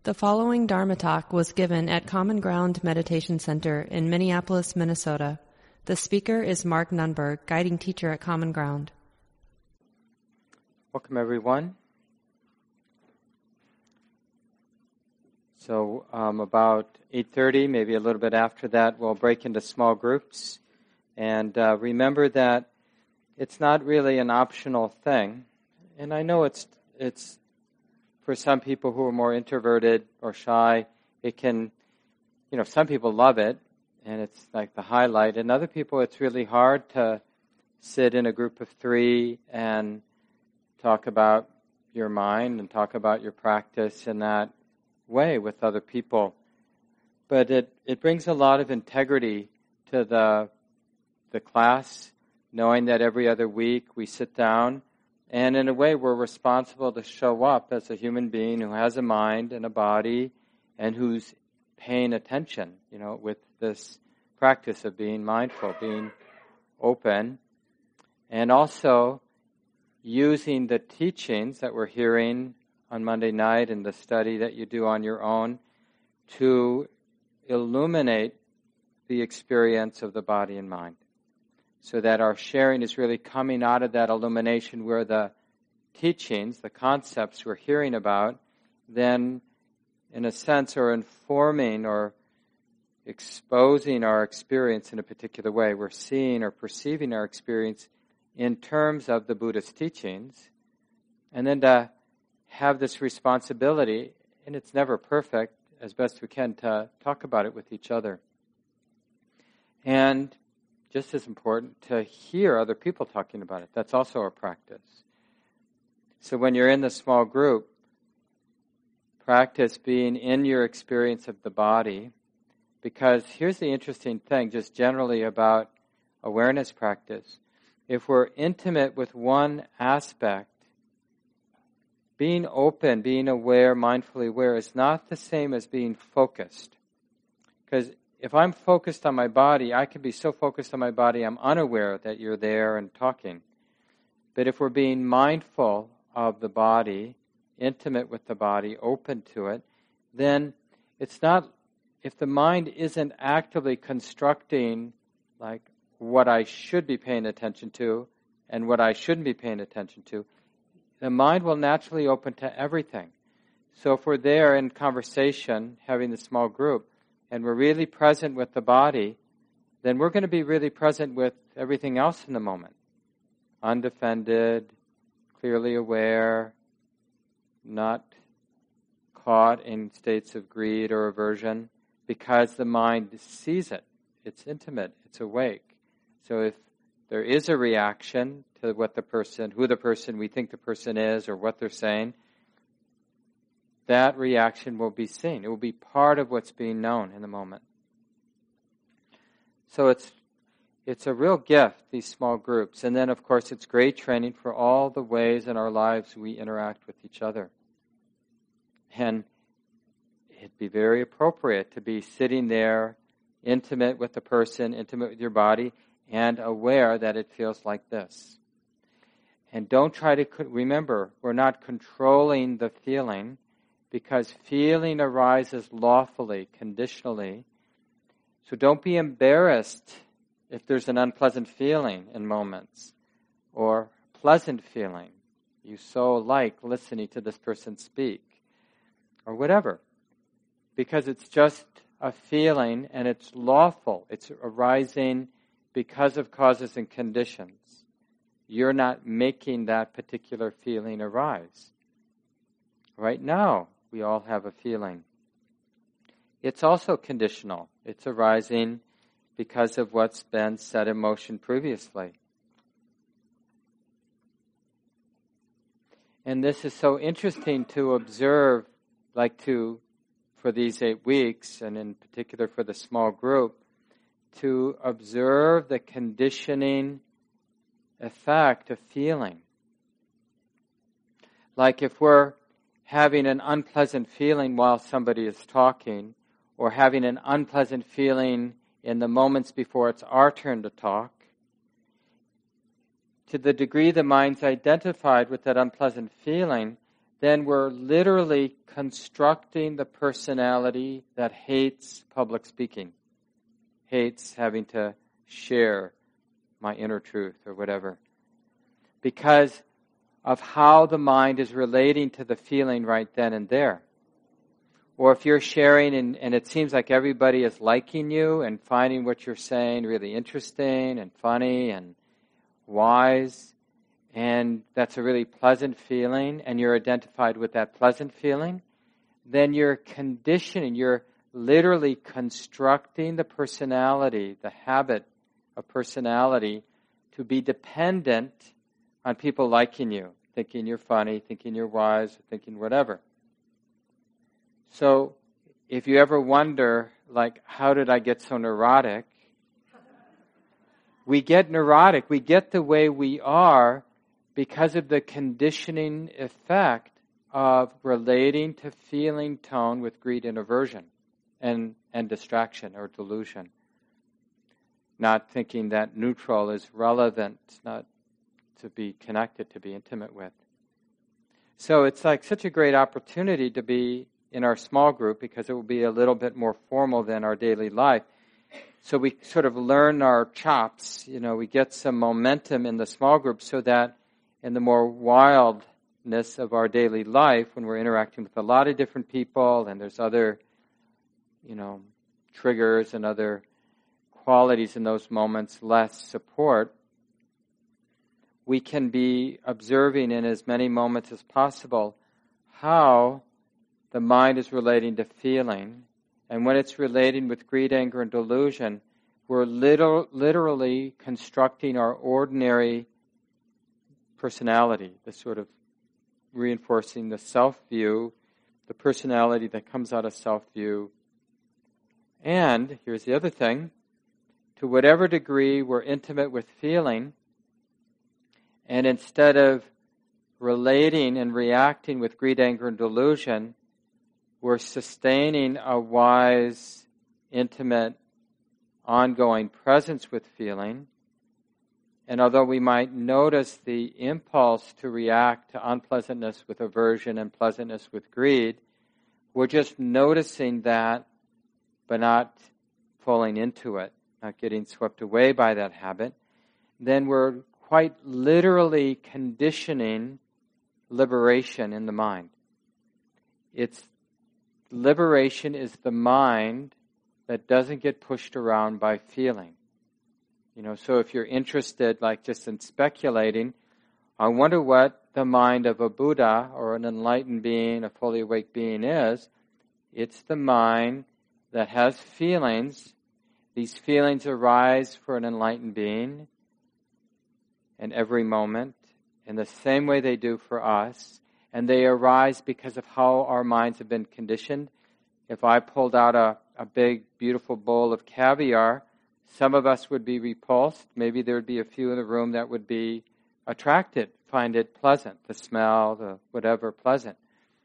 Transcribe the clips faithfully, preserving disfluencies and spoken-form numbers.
The following Dharma talk was given at Common Ground Meditation Center in Minneapolis, Minnesota. The speaker is Mark Nunberg, guiding teacher at Common Ground. Welcome, everyone. So um, about eight thirty, maybe a little bit after that, we'll break into small groups. And uh, remember that it's not really an optional thing. And I know it's it's for some people who are more introverted or shy, it can, you know, some people love it, and it's like the highlight. And other people, it's really hard to sit in a group of three and talk about your mind and talk about your practice in that way with other people. But it, it brings a lot of integrity to the the class, knowing that every other week we sit down, and in a way we're responsible to show up as a human being who has a mind and a body and who's paying attention, you know, with this practice of being mindful, being open, and also using the teachings that we're hearing on Monday night and the study that you do on your own to illuminate the experience of the body and mind, so that our sharing is really coming out of that illumination where the teachings, the concepts we're hearing about, then in a sense are informing or exposing our experience in a particular way. We're seeing or perceiving our experience in terms of the Buddhist teachings, and then to have this responsibility, and it's never perfect, as best we can, to talk about it with each other. And just as important, to hear other people talking about it. That's also a practice. So when you're in the small group, practice being in your experience of the body, because here's the interesting thing, just generally about awareness practice. If we're intimate with one aspect, being open, being aware, mindfully aware, is not the same as being focused. Because if I'm focused on my body, I can be so focused on my body, I'm unaware that you're there and talking. But if we're being mindful of the body, intimate with the body, open to it, then it's not, if the mind isn't actively constructing like what I should be paying attention to and what I shouldn't be paying attention to, the mind will naturally open to everything. So if we're there in conversation, having the small group, and we're really present with the body, then we're going to be really present with everything else in the moment. Undefended, clearly aware, not caught in states of greed or aversion, because the mind sees it. It's intimate, it's awake. So if there is a reaction to what the person, who the person we think the person is or what they're saying, that reaction will be seen. It will be part of what's being known in the moment. So it's it's a real gift, these small groups. And then, of course, it's great training for all the ways in our lives we interact with each other. And it'd be very appropriate to be sitting there, intimate with the person, intimate with your body, and aware that it feels like this. And don't try to, remember, we're not controlling the feeling, because feeling arises lawfully, conditionally. So don't be embarrassed if there's an unpleasant feeling in moments, or pleasant feeling. You so like listening to this person speak, or whatever. Because it's just a feeling, and it's lawful. It's arising because of causes and conditions. You're not making that particular feeling arise. Right now, we all have a feeling. It's also conditional. It's arising because of what's been set in motion previously. And this is so interesting to observe, like to, for these eight weeks, and in particular for the small group, to observe the conditioning effect of feeling. Like if we're having an unpleasant feeling while somebody is talking, or having an unpleasant feeling in the moments before it's our turn to talk, to the degree the mind's identified with that unpleasant feeling, then we're literally constructing the personality that hates public speaking, hates having to share my inner truth or whatever, because of how the mind is relating to the feeling right then and there. Or if you're sharing and, and it seems like everybody is liking you and finding what you're saying really interesting and funny and wise, and that's a really pleasant feeling, and you're identified with that pleasant feeling, then you're conditioning, you're literally constructing the personality, the habit of personality, to be dependent on people liking you, thinking you're funny, thinking you're wise, thinking whatever. So if you ever wonder, like, how did I get so neurotic? We get neurotic, we get the way we are because of the conditioning effect of relating to feeling tone with greed and aversion and, and distraction or delusion. Not thinking that neutral is relevant, not to be connected, to be intimate with. So it's like such a great opportunity to be in our small group because it will be a little bit more formal than our daily life. So we sort of learn our chops, you know, we get some momentum in the small group so that in the more wildness of our daily life, when we're interacting with a lot of different people and there's other, you know, triggers and other qualities in those moments, less support, we can be observing in as many moments as possible how the mind is relating to feeling. And when it's relating with greed, anger, and delusion, we're liter- literally constructing our ordinary personality, the sort of reinforcing the self-view, the personality that comes out of self-view. And, here's the other thing, to whatever degree we're intimate with feeling, and instead of relating and reacting with greed, anger, and delusion, we're sustaining a wise, intimate, ongoing presence with feeling. And although we might notice the impulse to react to unpleasantness with aversion and pleasantness with greed, we're just noticing that, but not falling into it, not getting swept away by that habit. Then we're quite literally conditioning liberation in the mind. It's liberation is the mind that doesn't get pushed around by feeling. You know, so if you're interested, like just in speculating, I wonder what the mind of a Buddha or an enlightened being, a fully awake being is. It's the mind that has feelings. These feelings arise for an enlightened being in every moment in the same way they do for us. And they arise because of how our minds have been conditioned. If I pulled out a, a big, beautiful bowl of caviar, some of us would be repulsed. Maybe there would be a few in the room that would be attracted, find it pleasant, the smell, the whatever pleasant.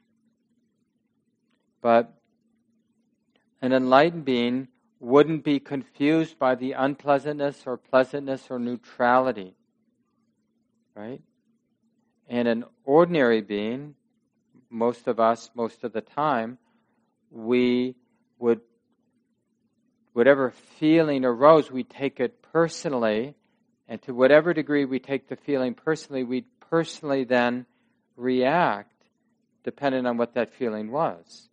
But an enlightened being wouldn't be confused by the unpleasantness or pleasantness or neutrality, right? And an ordinary being, most of us, most of the time, we would, whatever feeling arose, we take it personally, and to whatever degree we take the feeling personally, we personally then react depending on what that feeling was.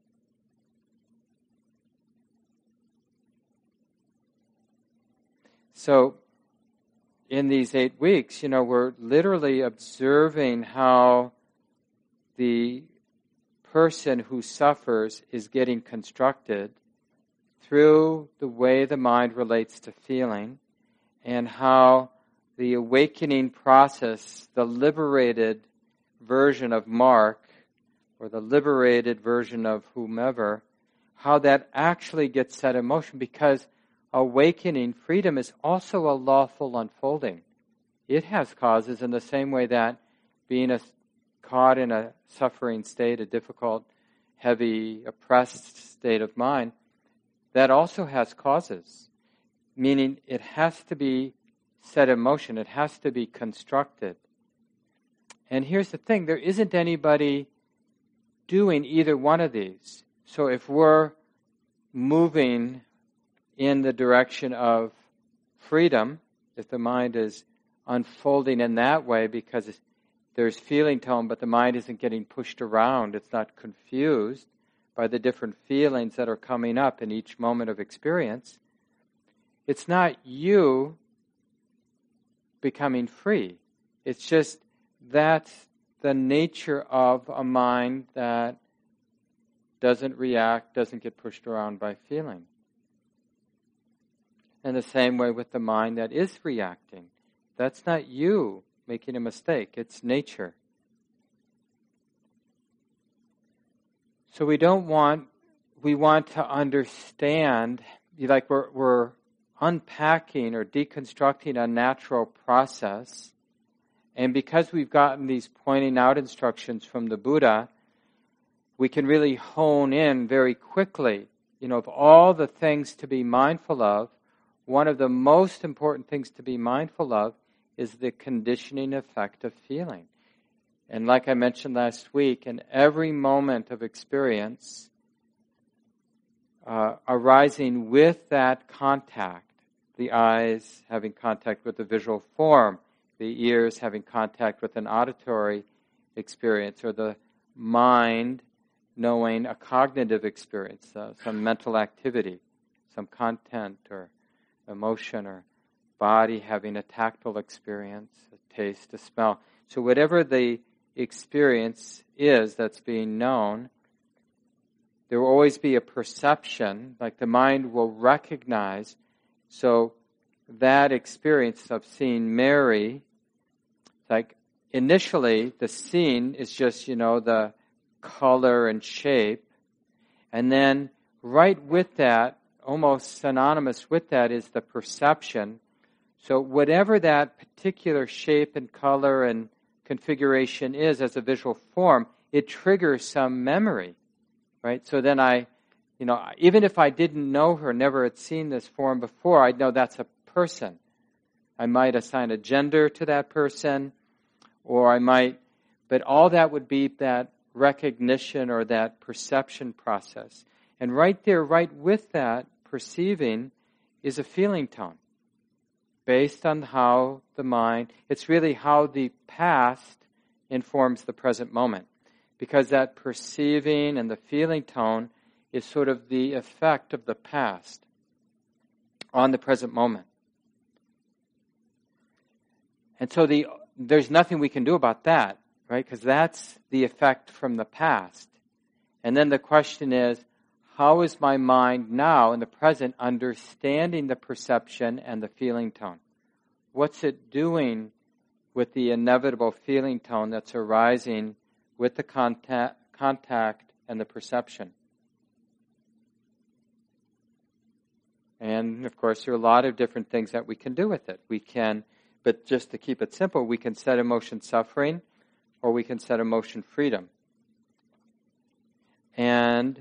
So, in these eight weeks, you know, we're literally observing how the person who suffers is getting constructed through the way the mind relates to feeling, and how the awakening process, the liberated version of Mark, or the liberated version of whomever, how that actually gets set in motion, because awakening, freedom, is also a lawful unfolding. It has causes in the same way that being a, caught in a suffering state, a difficult, heavy, oppressed state of mind, that also has causes. Meaning it has to be set in motion, it has to be constructed. And here's the thing, there isn't anybody doing either one of these. So if we're moving in the direction of freedom, if the mind is unfolding in that way because there's feeling tone, but the mind isn't getting pushed around, it's not confused by the different feelings that are coming up in each moment of experience, it's not you becoming free. It's just that's the nature of a mind that doesn't react, doesn't get pushed around by feeling. And the same way with the mind that is reacting. That's not you making a mistake. It's nature. So we don't want, we want to understand, like we're, we're unpacking or deconstructing a natural process. And because we've gotten these pointing out instructions from the Buddha, we can really hone in very quickly. You know, of all the things to be mindful of, one of the most important things to be mindful of is the conditioning effect of feeling. And like I mentioned last week, in every moment of experience, uh, arising with that contact, the eyes having contact with the visual form, the ears having contact with an auditory experience, or the mind knowing a cognitive experience, uh, some mental activity, some content or emotion, or body having a tactile experience, a taste, a smell. So whatever the experience is that's being known, there will always be a perception, like the mind will recognize. So that experience of seeing Mary, like initially the scene is just, you know, the color and shape. And then right with that, almost synonymous with that, is the perception. So whatever that particular shape and color and configuration is as a visual form, it triggers some memory, right? So then I, you know, even if I didn't know her, never had seen this form before, I'd know that's a person. I might assign a gender to that person, or I might, but all that would be that recognition or that perception process. And right there, right with that perceiving, is a feeling tone. Based on how the mind, it's really how the past informs the present moment. Because that perceiving and the feeling tone is sort of the effect of the past on the present moment. And so the there's nothing we can do about that, right? Because that's the effect from the past. And then the question is, how is my mind now in the present understanding the perception and the feeling tone? What's it doing with the inevitable feeling tone that's arising with the contact, contact and the perception? And of course, there are a lot of different things that we can do with it. We can, but just to keep it simple, we can set emotion suffering, or we can set emotion freedom. And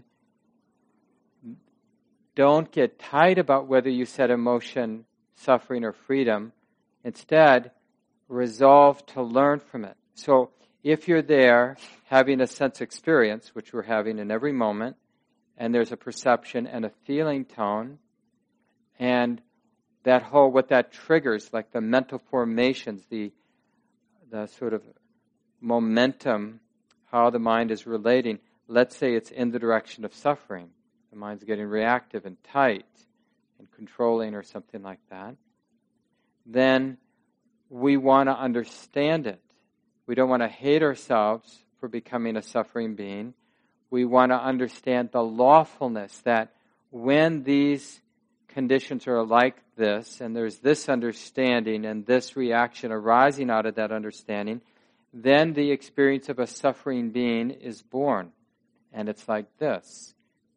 don't get tight about whether you set emotion suffering or freedom. Instead, resolve to learn from it. So if you're there having a sense experience, which we're having in every moment, and there's a perception and a feeling tone, and that whole, what that triggers, like the mental formations, the the sort of momentum, how the mind is relating, let's say it's in the direction of suffering. The mind's getting reactive and tight and controlling or something like that. Then we want to understand it. We don't want to hate ourselves for becoming a suffering being. We want to understand the lawfulness that when these conditions are like this, and there's this understanding and this reaction arising out of that understanding, then the experience of a suffering being is born. And it's like this.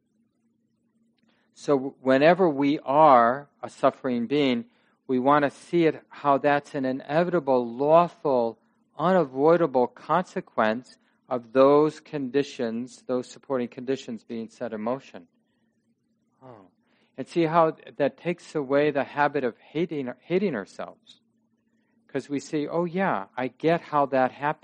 So whenever we are a suffering being, we want to see it how that's an inevitable, lawful, unavoidable consequence of those conditions, those supporting conditions being set in motion. Oh. And see how that takes away the habit of hating hating ourselves. Because we see, oh yeah, I get how that happened.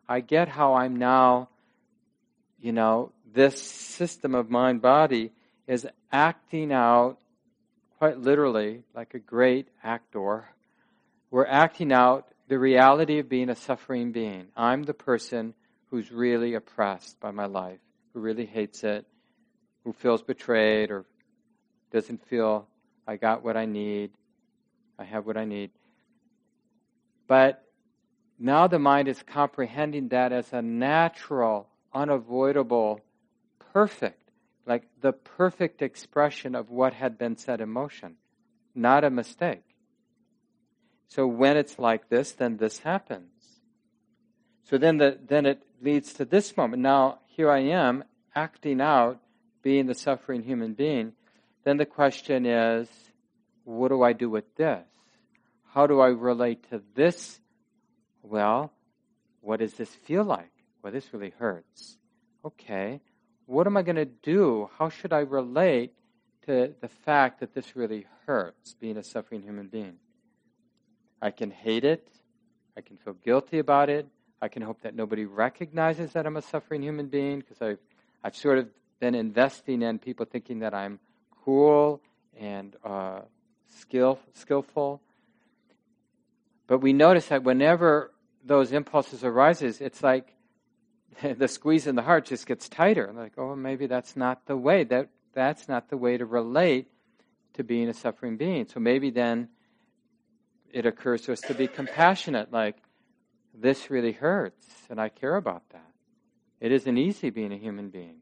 I get how I'm now, you know, this system of mind-body is acting out, quite literally, like a great actor. We're acting out the reality of being a suffering being. I'm the person who's really oppressed by my life, who really hates it, who feels betrayed or doesn't feel I got what I need, I have what I need. But now the mind is comprehending that as a natural, unavoidable, perfect, like the perfect expression of what had been set in motion, not a mistake. So when it's like this, then this happens. So then the, then it leads to this moment. Now, here I am, acting out, being the suffering human being. Then the question is, what do I do with this? How do I relate to this? Well, what does this feel like? Well, this really hurts. Okay, what am I going to do? How should I relate to the fact that this really hurts, being a suffering human being? I can hate it. I can feel guilty about it. I can hope that nobody recognizes that I'm a suffering human being, because I've, I've sort of been investing in people thinking that I'm cool and uh, skill, skillful. But we notice that whenever those impulses arises, it's like the squeeze in the heart just gets tighter. Like, oh, maybe that's not the way. That that's not the way to relate to being a suffering being. So maybe then it occurs to us to be compassionate, like, this really hurts, and I care about that. It isn't easy being a human being.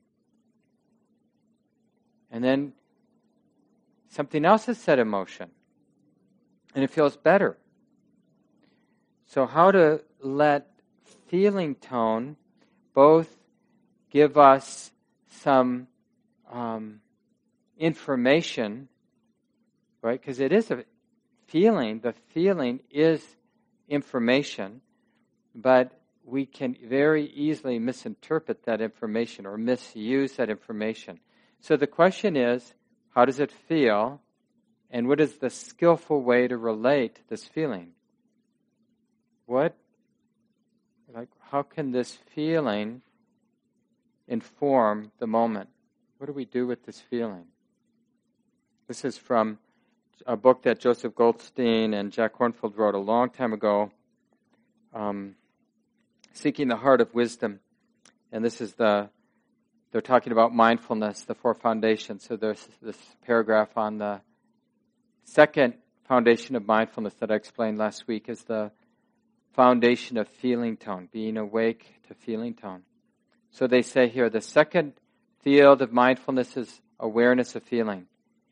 And then something else is set in motion, and it feels better. So how to let feeling tone both give us some um, information, right? Because it is a feeling. The feeling is information, but we can very easily misinterpret that information or misuse that information. So the question is, how does it feel? And what is the skillful way to relate this feeling? What, like, how can this feeling inform the moment? What do we do with this feeling? This is from a book that Joseph Goldstein and Jack Kornfield wrote a long time ago, um, Seeking the Heart of Wisdom. And this is the, they're talking about mindfulness, the four foundations. So there's this paragraph on the second foundation of mindfulness that I explained last week is the foundation of feeling tone, being awake to feeling tone. So they say here, the second field of mindfulness is awareness of feeling.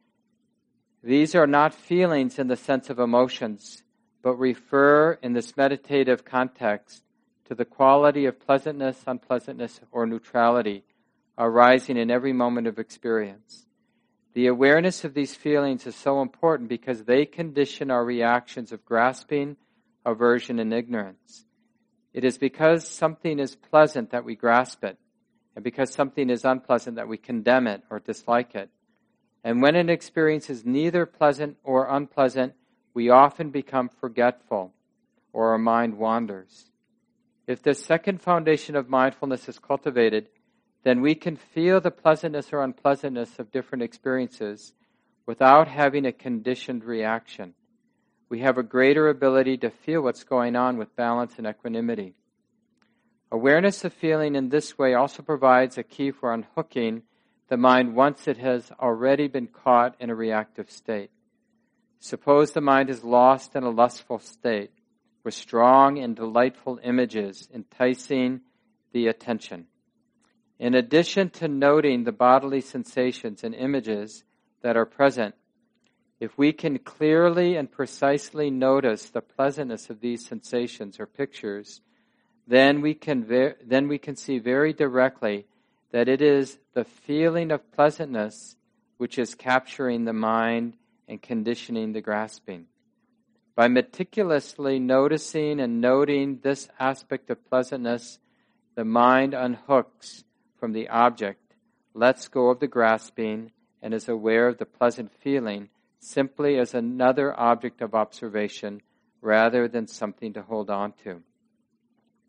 These are not feelings in the sense of emotions, but refer in this meditative context to the quality of pleasantness, unpleasantness, or neutrality arising in every moment of experience. The awareness of these feelings is so important because they condition our reactions of grasping, aversion, and ignorance. It is because something is pleasant that we grasp it, and because something is unpleasant that we condemn it or dislike it. And when an experience is neither pleasant or unpleasant, we often become forgetful, or our mind wanders. If this second foundation of mindfulness is cultivated, then we can feel the pleasantness or unpleasantness of different experiences without having a conditioned reaction. We have a greater ability to feel what's going on with balance and equanimity. Awareness of feeling in this way also provides a key for unhooking the mind once it has already been caught in a reactive state. Suppose the mind is lost in a lustful state, with strong and delightful images enticing the attention. In addition to noting the bodily sensations and images that are present, if we can clearly and precisely notice the pleasantness of these sensations or pictures, then we can ver- then we can see very directly that it is the feeling of pleasantness which is capturing the mind and conditioning the grasping. By meticulously noticing and noting this aspect of pleasantness, the mind unhooks from the object, lets go of the grasping, and is aware of the pleasant feeling simply as another object of observation rather than something to hold on to.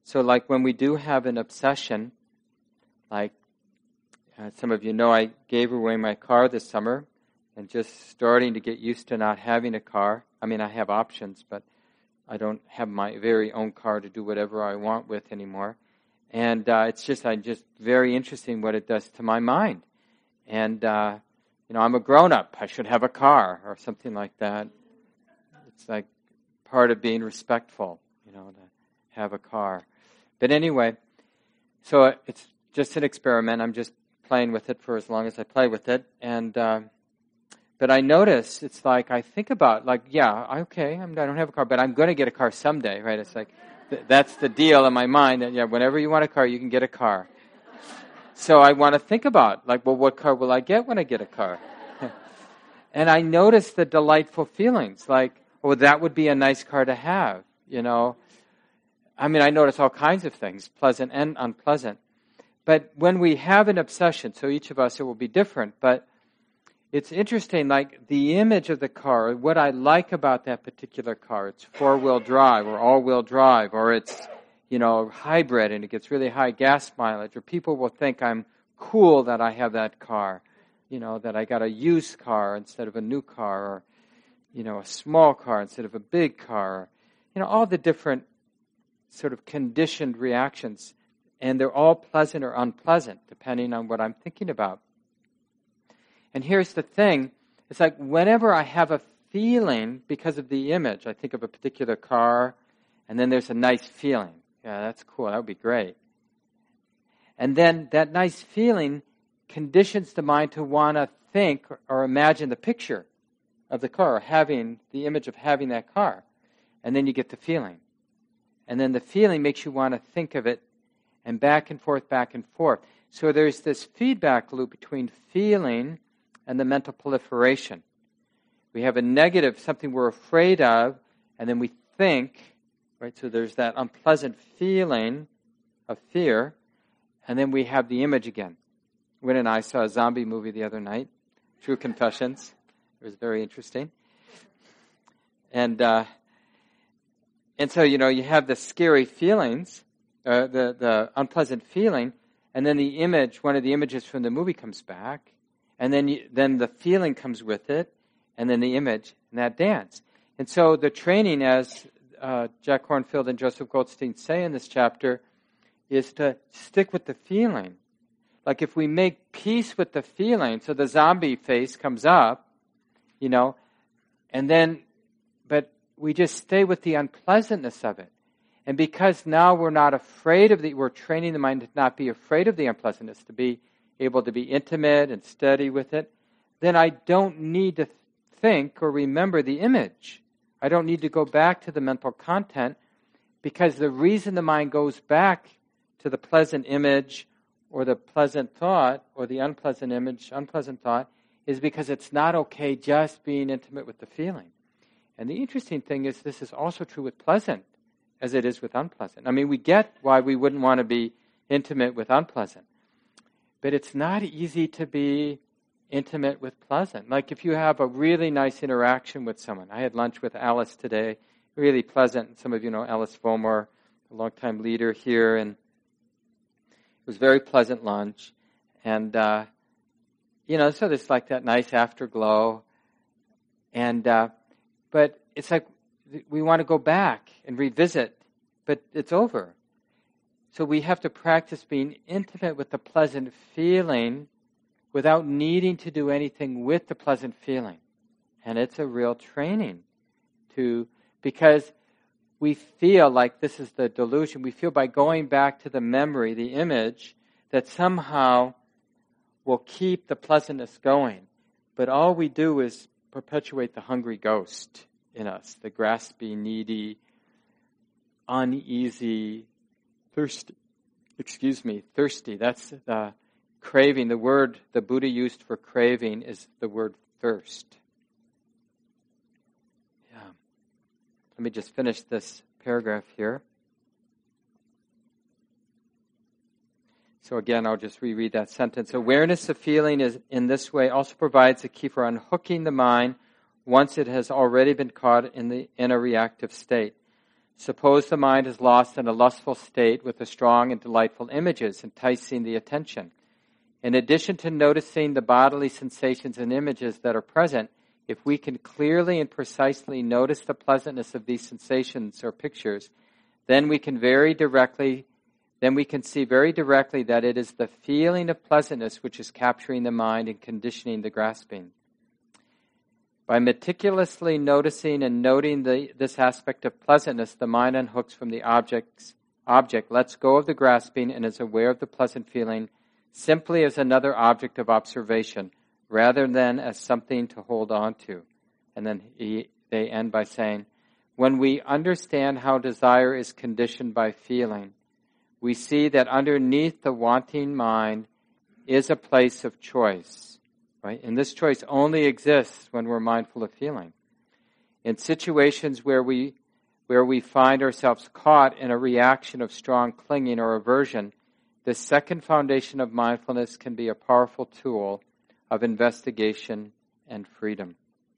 So like when we do have an obsession, like uh, some of you know I gave away my car this summer and just starting to get used to not having a car. I mean, I have options, but I don't have my very own car to do whatever I want with anymore. And uh, it's just I just very interesting what it does to my mind. And, uh, you know, I'm a grown-up. I should have a car or something like that. It's like part of being respectful, you know, to have a car. But anyway, so it's just an experiment. I'm just playing with it for as long as I play with it. And uh, but I notice it's like I think about, like, yeah, okay, I'm, I don't have a car, but I'm going to get a car someday, right? It's like th- that's the deal in my mind. That, yeah, whenever you want a car, you can get a car. So I want to think about, like, well, what car will I get when I get a car? And I notice the delightful feelings, like, oh, that would be a nice car to have, you know. I mean, I notice all kinds of things, pleasant and unpleasant. But when we have an obsession, so each of us, it will be different, but it's interesting, like the image of the car, what I like about that particular car, it's four-wheel drive or all-wheel drive, or it's, you know, hybrid and it gets really high gas mileage, or people will think I'm cool that I have that car, you know, that I got a used car instead of a new car, or, you know, a small car instead of a big car, you know, all the different sort of conditioned reactions, and they're all pleasant or unpleasant, depending on what I'm thinking about. And here's the thing, it's like whenever I have a feeling because of the image, I think of a particular car, and then there's a nice feeling. Yeah, that's cool, that would be great. And then that nice feeling conditions the mind to want to think or imagine the picture of the car, or having the image of having that car. And then you get the feeling. And then the feeling makes you want to think of it, and back and forth, back and forth. So there's this feedback loop between feeling and the mental proliferation. We have a negative, something we're afraid of, and then we think, right? So there's that unpleasant feeling of fear, and then we have the image again. Wynn and I saw a zombie movie the other night, True Confessions. It was very interesting. And uh, and so, you know, you have the scary feelings, uh, the, the unpleasant feeling, and then the image, one of the images from the movie comes back, and then you, then the feeling comes with it, and then the image, and that dance. And so the training, as uh, Jack Kornfield and Joseph Goldstein say in this chapter, is to stick with the feeling. Like if we make peace with the feeling, so the zombie face comes up, you know, and then, but we just stay with the unpleasantness of it. And because now we're not afraid of the, we're training the mind to not be afraid of the unpleasantness, to be able to be intimate and steady with it, then I don't need to think or remember the image. I don't need to go back to the mental content, because the reason the mind goes back to the pleasant image or the pleasant thought or the unpleasant image, unpleasant thought, is because it's not okay just being intimate with the feeling. And the interesting thing is this is also true with pleasant as it is with unpleasant. I mean, we get why we wouldn't want to be intimate with unpleasant. But it's not easy to be intimate with pleasant. Like if you have a really nice interaction with someone. I had lunch with Alice today, really pleasant. Some of you know Alice Fulmore, a longtime leader here, and it was a very pleasant lunch. And, uh, you know, so there's like that nice afterglow. And, uh, but it's like we want to go back and revisit, but it's over. So we have to practice being intimate with the pleasant feeling without needing to do anything with the pleasant feeling. And it's a real training to, because we feel like this is the delusion. We feel by going back to the memory, the image, that somehow will keep the pleasantness going. But all we do is perpetuate the hungry ghost in us, the grasping, needy, uneasy, thirsty, excuse me, thirsty. That's the craving. The word the Buddha used for craving is the word thirst. Yeah. Let me just finish this paragraph here. So again, I'll just reread that sentence. Awareness of feeling is in this way also provides a key for unhooking the mind once it has already been caught in the in a reactive state. Suppose the mind is lost in a lustful state with the strong and delightful images enticing the attention. In addition to noticing the bodily sensations and images that are present, if we can clearly and precisely notice the pleasantness of these sensations or pictures, then we can very directly, then we can see very directly that it is the feeling of pleasantness which is capturing the mind and conditioning the grasping. By meticulously noticing and noting the, this aspect of pleasantness, the mind unhooks from the objects, object, lets go of the grasping, and is aware of the pleasant feeling simply as another object of observation, rather than as something to hold on to. And then he, they end by saying, when we understand how desire is conditioned by feeling, we see that underneath the wanting mind is a place of choice. Right? And this choice only exists when we're mindful of feeling. In situations where we where we find ourselves caught in a reaction of strong clinging or aversion, this second foundation of mindfulness can be a powerful tool of investigation and freedom.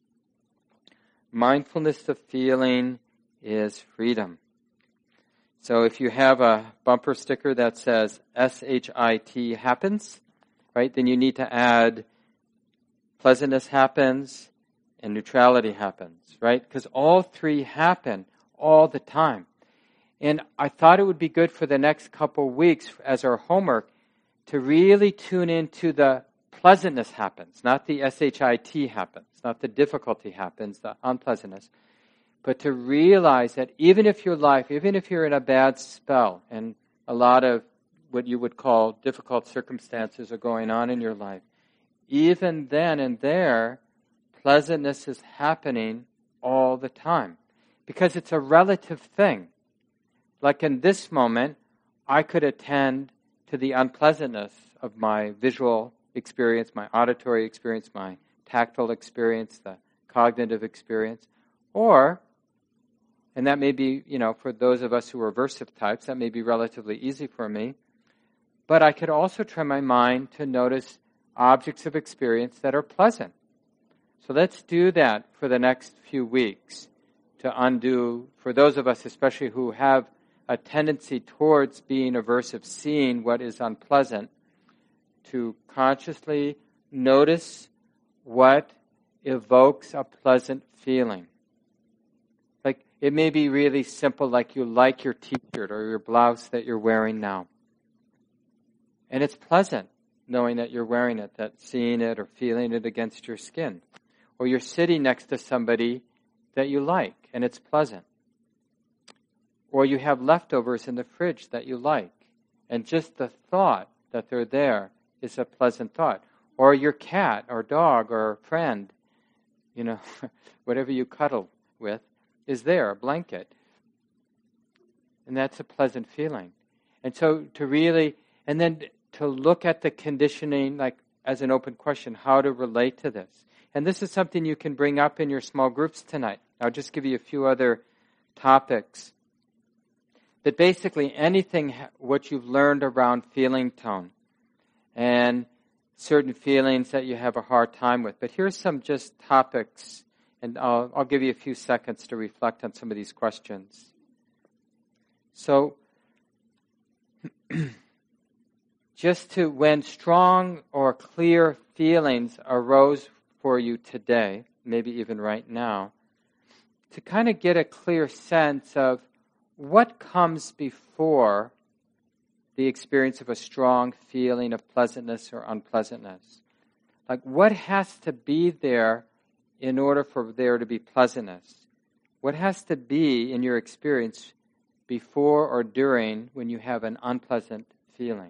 Mindfulness of feeling is freedom. So if you have a bumper sticker that says S H I T happens, right, then you need to add pleasantness happens and neutrality happens, right? Because all three happen all the time. And I thought it would be good for the next couple weeks as our homework to really tune into the pleasantness happens, not the S H I T happens, not the difficulty happens, the unpleasantness, but to realize that even if your life, even if you're in a bad spell and a lot of what you would call difficult circumstances are going on in your life, even then and there, pleasantness is happening all the time because it's a relative thing. Like in this moment, I could attend to the unpleasantness of my visual experience, my auditory experience, my tactile experience, the cognitive experience, or, and that may be, you know, for those of us who are aversive types, that may be relatively easy for me, but I could also train my mind to notice objects of experience that are pleasant. So let's do that for the next few weeks to undo, for those of us especially who have a tendency towards being aversive, seeing what is unpleasant, to consciously notice what evokes a pleasant feeling. Like, it may be really simple, like you like your t-shirt or your blouse that you're wearing now. And it's pleasant knowing that you're wearing it, that seeing it or feeling it against your skin. Or you're sitting next to somebody that you like, and it's pleasant. Or you have leftovers in the fridge that you like, and just the thought that they're there is a pleasant thought. Or your cat or dog or friend, you know, whatever you cuddle with, is there, a blanket. And that's a pleasant feeling. And so to really, and then to look at the conditioning, like as an open question, how to relate to this. And this is something you can bring up in your small groups tonight. I'll just give you a few other topics. That basically anything, what you've learned around feeling tone and certain feelings that you have a hard time with. But here's some just topics, and I'll, I'll give you a few seconds to reflect on some of these questions. So, just to, when strong or clear feelings arose for you today, maybe even right now, to kind of get a clear sense of what comes before the experience of a strong feeling of pleasantness or unpleasantness. Like, what has to be there in order for there to be pleasantness? What has to be in your experience before or during when you have an unpleasant feeling?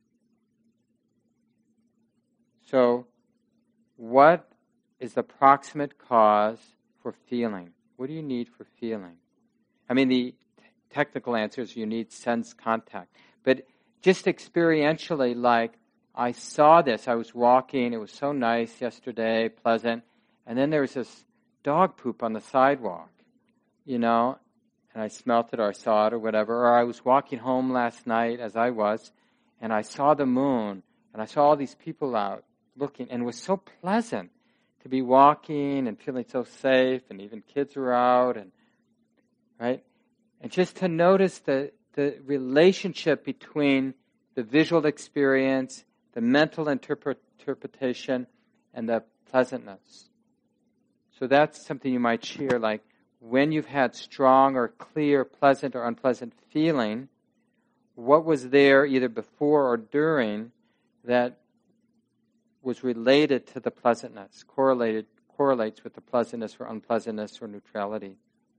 So, what is the proximate cause for feeling? What do you need for feeling? I mean, the technical answer is you need sense contact. But just experientially, like, I saw this, I was walking, it was so nice yesterday, pleasant, and then there was this dog poop on the sidewalk, you know, and I smelt it or I saw it or whatever. Or I was walking home last night, as I was, and I saw the moon, and I saw all these people out looking, and it was so pleasant to be walking and feeling so safe, and even kids were out, and right? And just to notice the, the relationship between the visual experience, the mental interpret, interpretation, and the pleasantness. So that's something you might share, like when you've had strong or clear, pleasant or unpleasant feeling, what was there either before or during that was related to the pleasantness, correlated correlates with the pleasantness or unpleasantness or neutrality.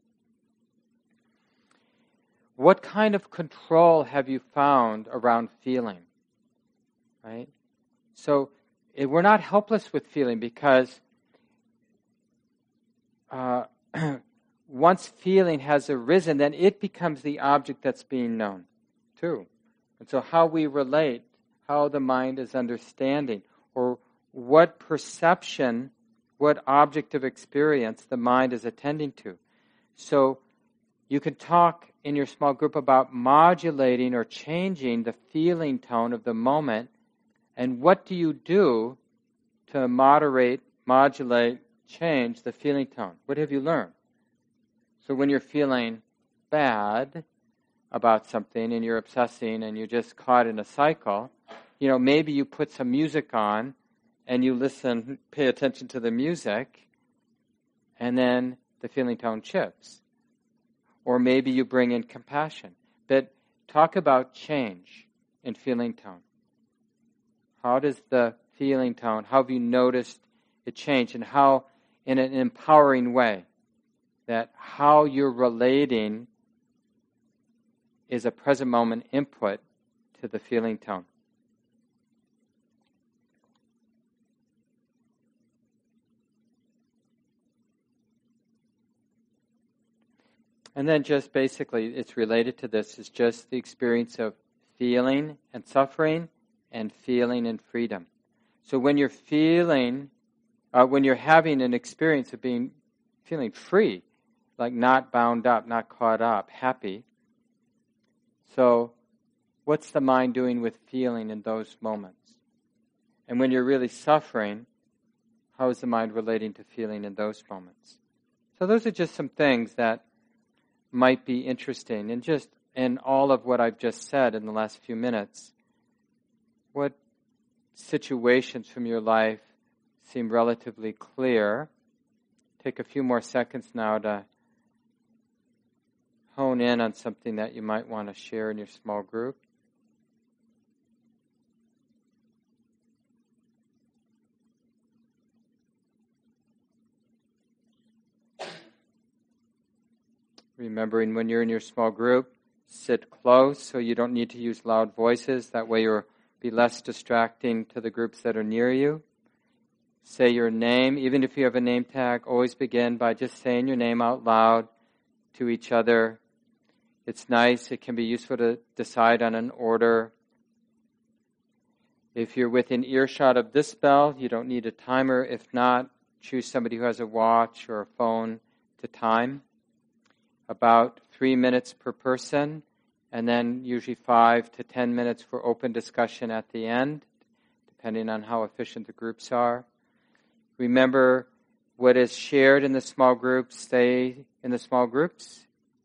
What kind of control have you found around feeling? Right? So it, we're not helpless with feeling because uh, once feeling has arisen, then it becomes the object that's being known too. And so how we relate, how the mind is understanding, or what perception, what object of experience the mind is attending to. So you can talk in your small group about modulating or changing the feeling tone of the moment, and what do you do to moderate, modulate, change the feeling tone? What have you learned? So when you're feeling bad about something and you're obsessing and you're just caught in a cycle, you know, maybe you put some music on and you listen, pay attention to the music, and then the feeling tone shifts. Or maybe you bring in compassion. But talk about change in feeling tone. How does the feeling tone, how have you noticed it change, and how, in an empowering way, that how you're relating is a present moment input to the feeling tone. And then just basically, it's related to this, is just the experience of feeling and suffering and feeling and freedom. So when you're feeling, uh, when you're having an experience of being, feeling free, like not bound up, not caught up, happy. So what's the mind doing with feeling in those moments? And when you're really suffering, how is the mind relating to feeling in those moments? So those are just some things that might be interesting. And just in all of what I've just said in the last few minutes, what situations from your life seem relatively clear? Take a few more seconds now to hone in on something that you might want to share in your small group. Remembering when you're in your small group, sit close so you don't need to use loud voices. That way you'll be less distracting to the groups that are near you. Say your name. Even if you have a name tag, always begin by just saying your name out loud to each other. It's nice. It can be useful to decide on an order. If you're within earshot of this bell, you don't need a timer. If not, choose somebody who has a watch or a phone to time. About three minutes per person, and then usually five to ten minutes for open discussion at the end, depending on how efficient the groups are. Remember, what is shared in the small groups, stay in the small groups.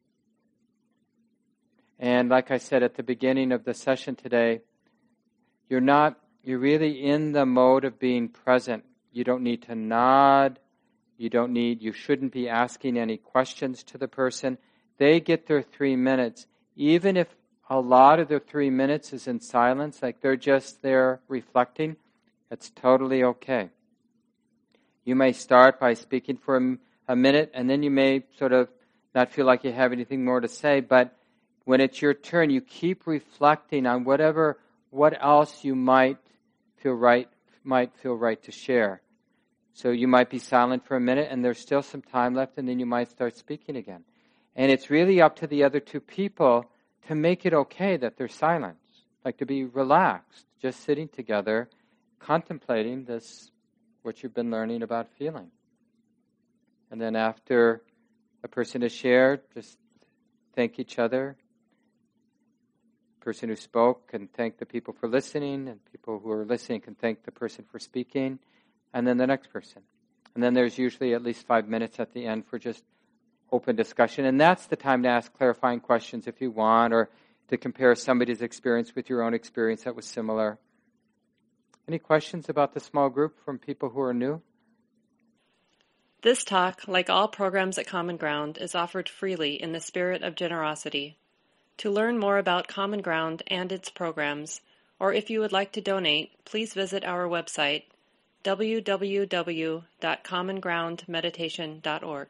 And like I said at the beginning of the session today, you're not, you're really in the mode of being present. You don't need to nod. You don't need, you shouldn't be asking any questions to the person. They get their three minutes. Even if a lot of their three minutes is in silence, like they're just there reflecting, it's totally okay. You may start by speaking for a, a minute, and then you may sort of not feel like you have anything more to say, but when it's your turn, you keep reflecting on whatever, what else you might feel right, might feel right to share. So you might be silent for a minute, and there's still some time left, and then you might start speaking again. And it's really up to the other two people to make it okay that they're silent, like to be relaxed, just sitting together, contemplating this, what you've been learning about feeling. And then after a person has shared, just thank each other. The person who spoke can thank the people for listening, and people who are listening can thank the person for speaking. And then the next person. And then there's usually at least five minutes at the end for just open discussion. And that's the time to ask clarifying questions if you want, or to compare somebody's experience with your own experience that was similar. Any questions about the small group from people who are new? This talk, like all programs at Common Ground, is offered freely in the spirit of generosity. To learn more about Common Ground and its programs, or if you would like to donate, please visit our website, w w w dot common ground meditation dot org.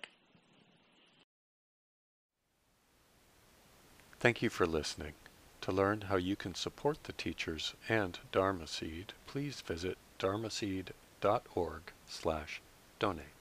Thank you for listening. To learn how you can support the teachers and Dharma Seed, please visit dharma seed dot org slash donate.